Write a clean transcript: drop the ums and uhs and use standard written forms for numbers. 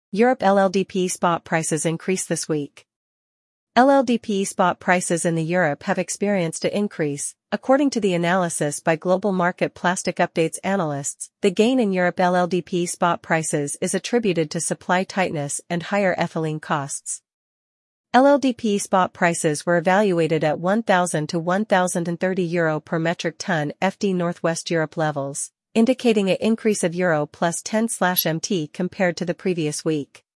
Europe LLDP spot prices increased this week. LLDP spot prices in Europe have experienced an increase, according to the analysis by Global Market Plastic Updates analysts. The gain in Europe LLDP spot prices is attributed to supply tightness and higher ethylene costs. LLDP spot prices were evaluated at €1,000 to €1,030 per metric ton FD Northwest Europe levels, indicating an increase of Euro plus 10/MT compared to the previous week.